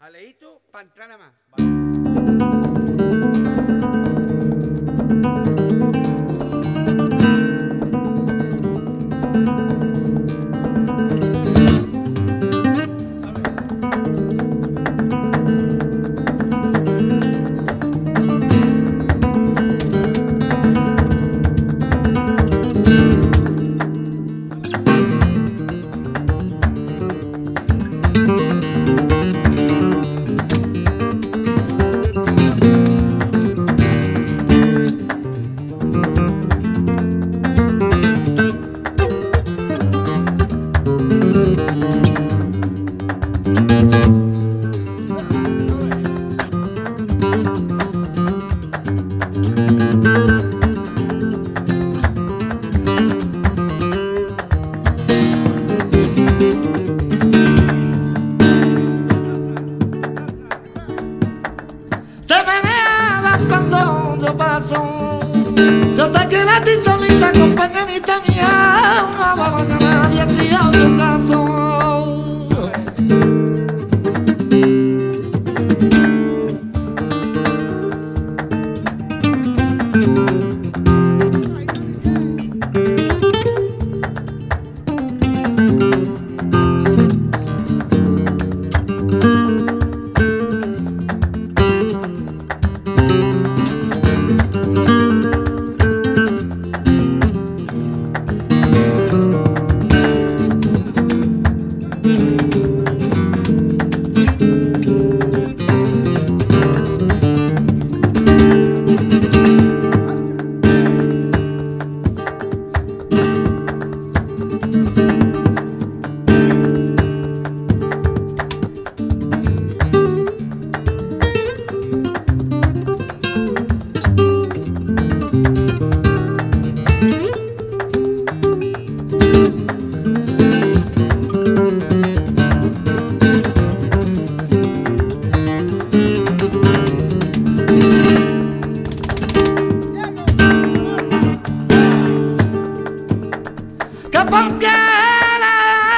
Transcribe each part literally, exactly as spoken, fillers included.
Aleito para entrar nada más. Yo te quiero a ti solita, compañerita mía, nadie hacía otro caso. Porque la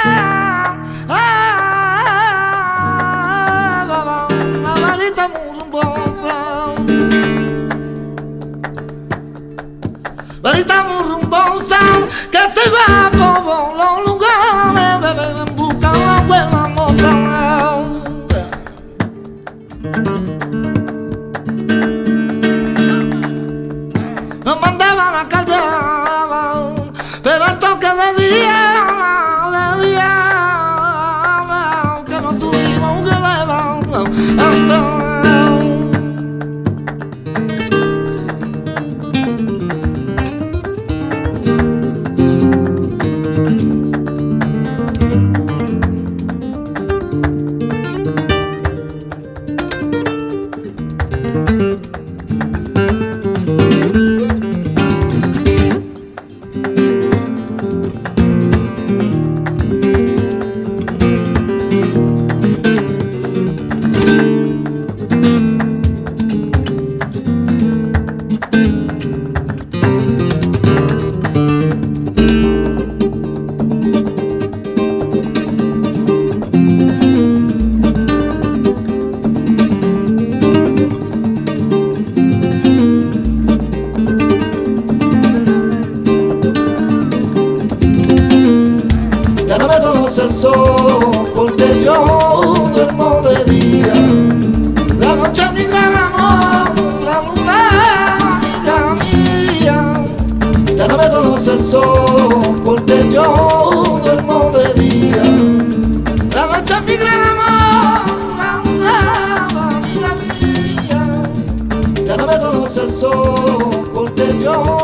varita muy rumbosa, varita muy rumbosa, que se va por los lugares, bebé, en busca de una buena moza. Nos mandaba a la calle, pero al toque de día, de día, que no tuvimos que levantar. Ya no me conoce el sol, porque yo duermo de día. La noche es mi gran amor, la luna amiga mía. Ya no me conoce el sol, porque yo duermo de día. La noche es mi gran amor, la luna amiga mía. Ya no me conoce el sol, porque yo